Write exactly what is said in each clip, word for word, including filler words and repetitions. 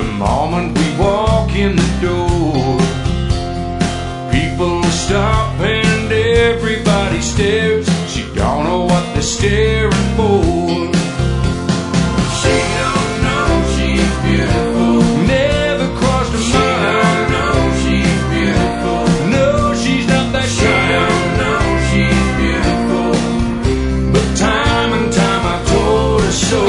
The moment we walk in the door, people stop and everybody stares. She don't know what they're staring for. She don't know she's beautiful. Never crossed her mind. She don't know she's beautiful. No, she's not that kind. She don't know she's beautiful. But time and time I've told her so.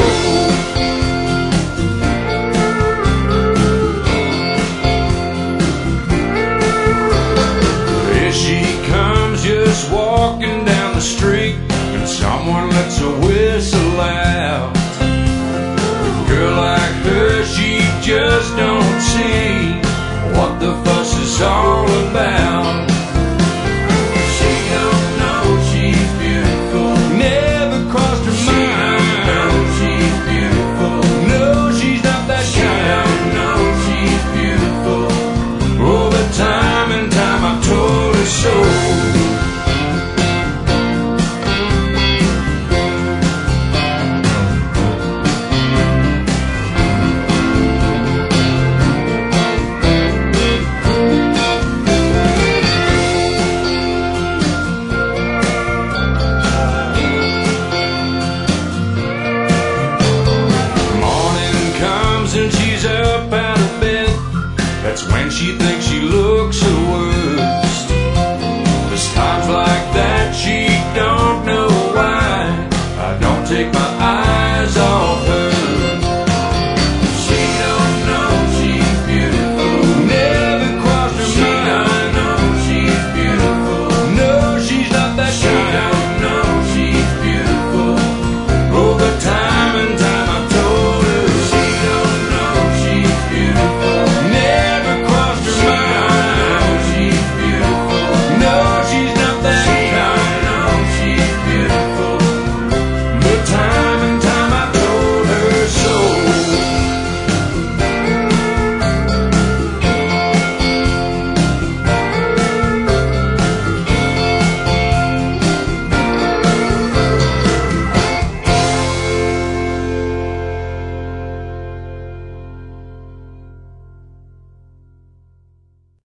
Just walking down the street and someone lets a whistle out. A girl like her, she just don't see what the fuss is all about. She don't know she's beautiful. Never crossed her mind. She don't know she's beautiful. No, she's not that kind. She don't know she's beautiful. Over time and time I've told her so. And she's up out of bed, that's when she thinks she looks her worst. There's times like that she don't know why I don't take my eyes